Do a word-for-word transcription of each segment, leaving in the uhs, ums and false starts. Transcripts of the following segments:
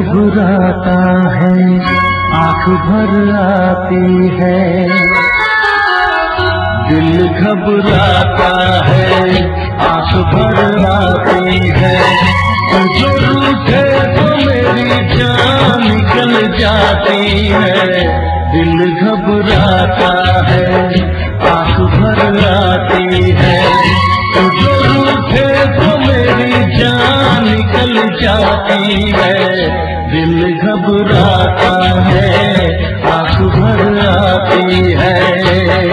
घबराता है, आंख भर आती है। दिल घबराता है, आंख भर आती है। जो रूठे तो मेरी जान निकल जाती है। दिल घबराता है, आंख भर आती है। जो रूठे तो मेरी जान निकल जाती है। दिल घबराता है, आंख भर आती है।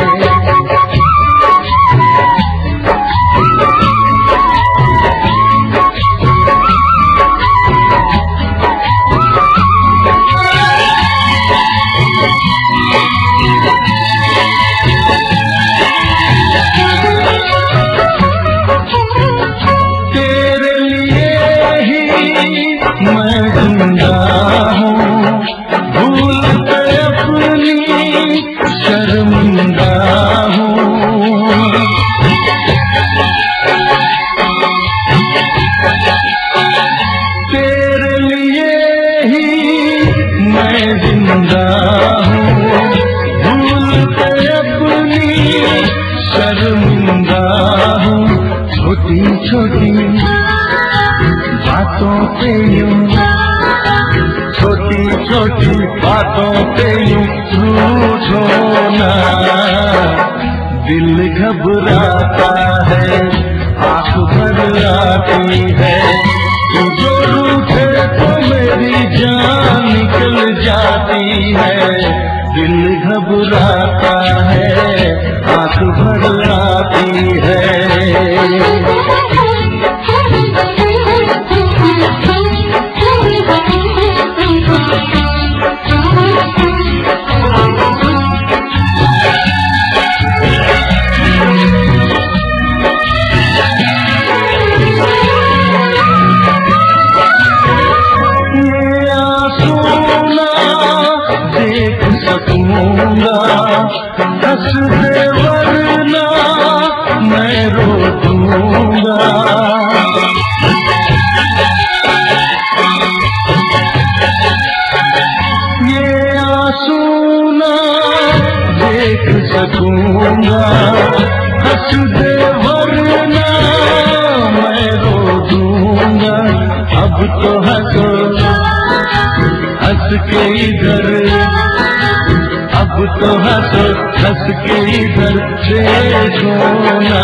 छोटी बातों पे यूं, छोटी छोटी बातों पे यूं रूठो ना। दिल घबराता है, आंख भर आती है। जो रूठे तो मेरी जान निकल जाती है। दिल घबराता है, आंख भर आती है। हंस दे वरना मैं रो दूंगा। ये आंसू ना देख सकूंगा। हंस दे वरना मैं रो दूंगा। अब तो हंसो, हंस के इधर, अब तो हंस हंस के इधर देखो ना।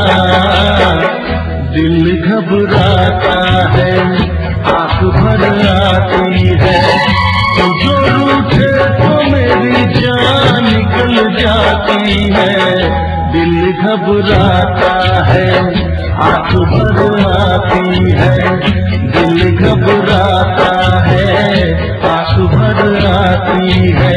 दिल घबराता है, आंख भर आती है। जो रूठे तो मेरी जान निकल जाती है। दिल घबराता है, आंख भर आती है। दिल घबराता है, आंख भर आती है।